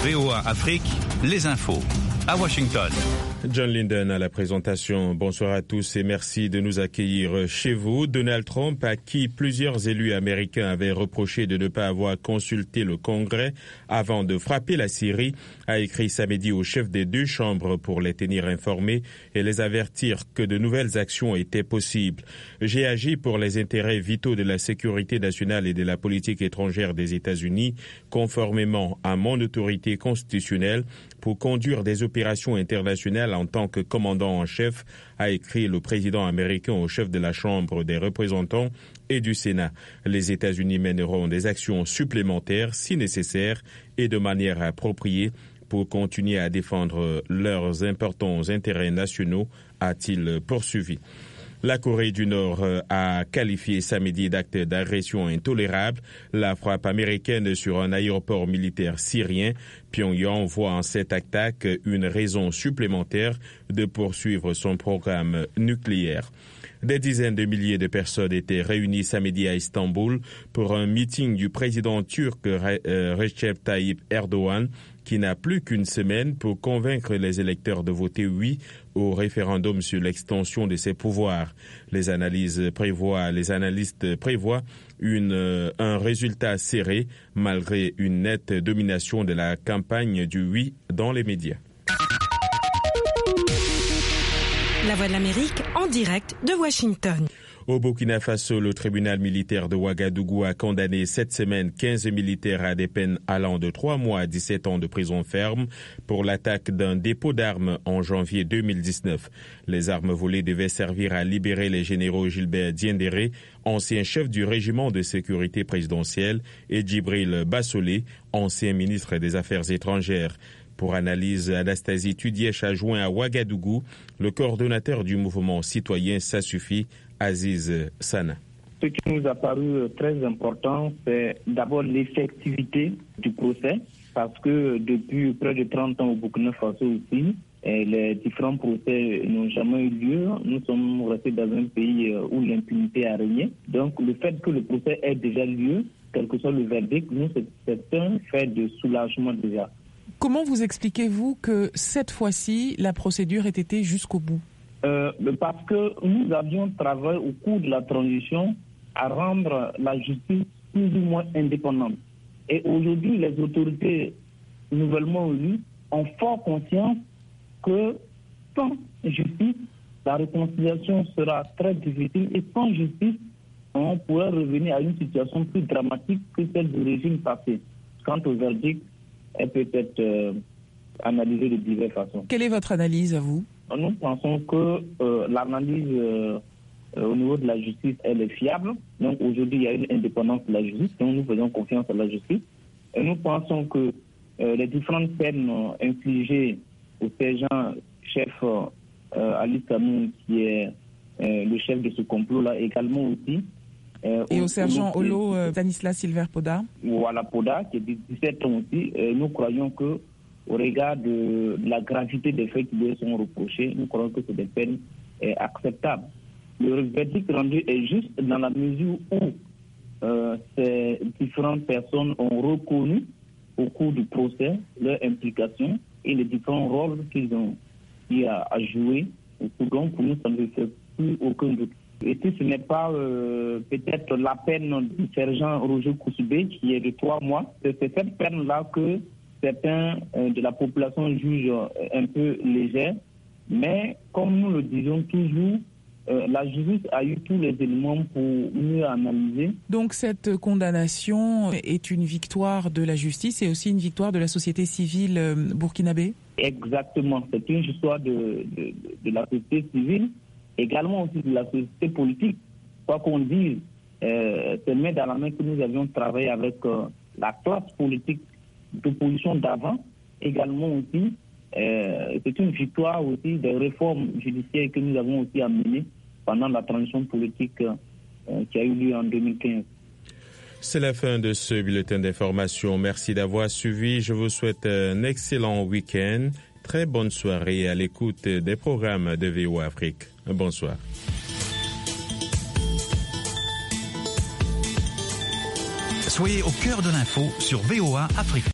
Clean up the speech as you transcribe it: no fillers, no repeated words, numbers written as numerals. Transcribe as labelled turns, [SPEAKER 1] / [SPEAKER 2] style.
[SPEAKER 1] VOA Afrique, les infos. À Washington.
[SPEAKER 2] John Linden à la présentation. Bonsoir à tous et merci de nous accueillir chez vous. Donald Trump, à qui plusieurs élus américains avaient reproché de ne pas avoir consulté le Congrès avant de frapper la Syrie, a écrit samedi aux chefs des deux chambres pour les tenir informés et les avertir que de nouvelles actions étaient possibles. J'ai agi pour les intérêts vitaux de la sécurité nationale et de la politique étrangère des États-Unis, conformément à mon autorité constitutionnelle, pour conduire des opérations internationales en tant que commandant en chef, a écrit le président américain au chef de la Chambre des représentants et du Sénat. Les États-Unis mèneront des actions supplémentaires si nécessaire et de manière appropriée pour continuer à défendre leurs importants intérêts nationaux, a-t-il poursuivi. La Corée du Nord a qualifié samedi d'acte d'agression intolérable la frappe américaine sur un aéroport militaire syrien. Pyongyang voit en cette attaque une raison supplémentaire de poursuivre son programme nucléaire. Des dizaines de milliers de personnes étaient réunies samedi à Istanbul pour un meeting du président turc Recep Tayyip Erdogan, qui n'a plus qu'une semaine pour convaincre les électeurs de voter oui au référendum sur l'extension de ses pouvoirs. Les analystes prévoient un résultat serré malgré une nette domination de la campagne du oui dans les médias.
[SPEAKER 3] La Voix de l'Amérique en direct de Washington.
[SPEAKER 2] Au Burkina Faso, le tribunal militaire de Ouagadougou a condamné cette semaine 15 militaires à des peines allant de 3 mois à 17 ans de prison ferme pour l'attaque d'un dépôt d'armes en janvier 2019. Les armes volées devaient servir à libérer les généraux Gilbert Diendéré, ancien chef du régiment de sécurité présidentielle, et Djibril Bassolé, ancien ministre des Affaires étrangères. Pour analyse, Anastasie Tudièche a joint à Ouagadougou le coordonnateur du mouvement citoyen Ça suffit, Aziz Sana.
[SPEAKER 4] Ce qui nous a paru très important, c'est d'abord l'effectivité du procès, parce que depuis près de 30 ans au Burkina Faso aussi, les différents procès n'ont jamais eu lieu. Nous sommes restés dans un pays où l'impunité a régné. Donc le fait que le procès ait déjà lieu, quel que soit le verdict, nous, c'est un fait de soulagement déjà.
[SPEAKER 5] Comment vous expliquez-vous que cette fois-ci, la procédure ait été jusqu'au bout ?
[SPEAKER 4] Parce que nous avions travaillé au cours de la transition à rendre la justice plus ou moins indépendante. Et aujourd'hui, les autorités nouvellement élues ont fort conscience que sans justice, la réconciliation sera très difficile et sans justice, on pourrait revenir à une situation plus dramatique que celle du régime passé. Quant au verdict, elle peut être analysée de diverses façons.
[SPEAKER 5] Quelle est votre analyse à vous ?
[SPEAKER 4] Nous pensons que l'analyse au niveau de la justice, elle est fiable. Donc aujourd'hui, il y a une indépendance de la justice, donc nous faisons confiance à la justice. Et nous pensons que les différentes peines infligées au sergent-chef Ali Kamou, qui est le chef de ce complot-là, également aussi.
[SPEAKER 5] Et au sergent Olo Stanislas Silver Poda.
[SPEAKER 4] Voilà, Poda, qui est de 17 ans aussi. Nous croyons que, au regard de la gravité des faits qui lui sont reprochés, nous croyons que c'est des peines acceptables. Le verdict rendu est juste dans la mesure où ces différentes personnes ont reconnu au cours du procès leur implication et les différents rôles qu'ils ont eu à jouer. Donc, pour nous, ça ne fait plus aucun doute. Et si ce n'est pas peut-être la peine du sergent Roger Koussoubé, qui est de 3 mois, c'est cette peine-là que certains de la population jugent un peu légère. Mais comme nous le disons toujours, la justice a eu tous les éléments pour mieux analyser.
[SPEAKER 5] Donc cette condamnation est une victoire de la justice et aussi une victoire de la société civile burkinabé ?
[SPEAKER 4] Exactement, c'est une victoire de la société civile, également aussi de la société politique. Quoi qu'on dise, c'est main dans la main que nous avions travaillé avec la classe politique d'opposition d'avant, également aussi. C'est une victoire aussi des réformes judiciaires que nous avons aussi amenées pendant la transition politique qui a eu lieu en 2015.
[SPEAKER 2] C'est la fin de ce bulletin d'information. Merci d'avoir suivi. Je vous souhaite un excellent week-end. Très bonne soirée à l'écoute des programmes de VOA Afrique. Bonsoir.
[SPEAKER 1] Soyez au cœur de l'info sur VOA Afrique.